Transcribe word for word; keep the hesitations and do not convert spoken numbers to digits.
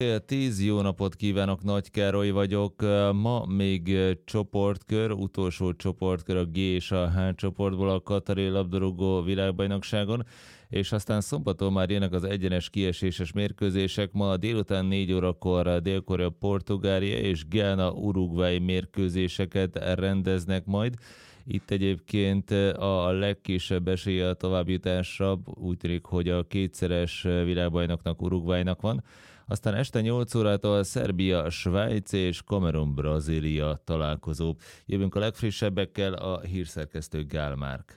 Tíz jó napot kívánok, Nagy Károly vagyok. Ma még csoportkör, utolsó csoportkör a G és a H csoportból a Katari labdarúgó világbajnokságon, és aztán szombaton már jönnek az egyenes kieséses mérkőzések. Ma délután négy órakor Dél-Korea, Portugália és Gána, Uruguay mérkőzéseket rendeznek majd. Itt egyébként a legkisebb esélye a továbbjutásra úgy tűnik, hogy a kétszeres világbajnoknak, Uruguaynak van. Aztán este nyolc órától Szerbia, Svájc és Kamerun, Brazília találkozó. Jövünk a legfrissebbekkel, a hírszerkesztő Gál Márk.